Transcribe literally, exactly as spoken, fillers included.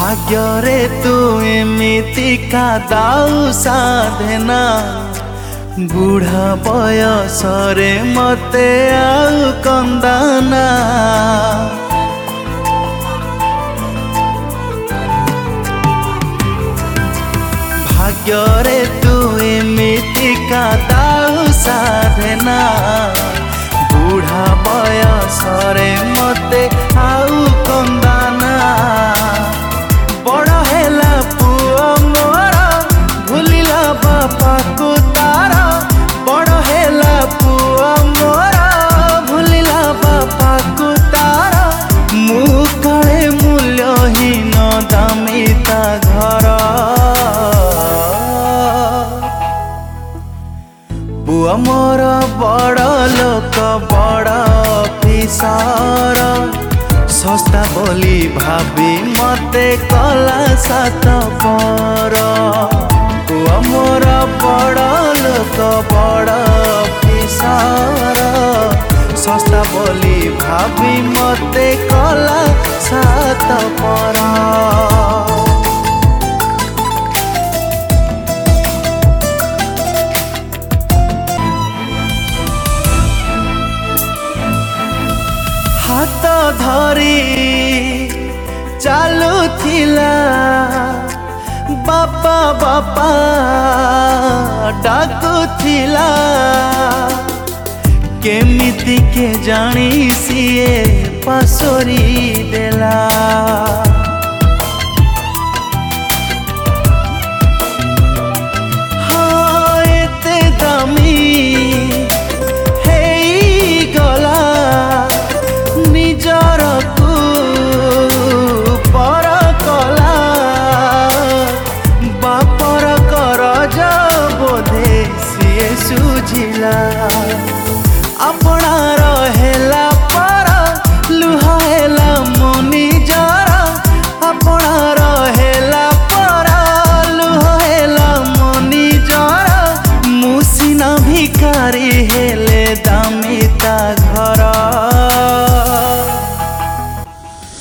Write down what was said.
भाग्यरे तू एमिति का दाऊ साधना बुढ़ा बयसरे मते आउ कंदाना। भाग्यरे तू एमिति का दाऊ साधना बुढ़ा बयसरे मते आउ कंदाना। बड़ हेला पुआ मोर भूलिला बापा को तारा। बड़ हेला पुआ मोर भूलिला बापा को तारा। मु काले मूल्यहीन दामिता घर पुआ मोर बड़ लोक बड़ अफिसर सस्ता बोली भाभी मते कला सात पर। पुआ मोर बड़ लोक बड़ अफिसर सस्ता बोली भाभी मते कला सात पर। हाथ धरी चालू थिला बापा बापा डाकू थिला। केमिति के जानी सिए पासोरी देला।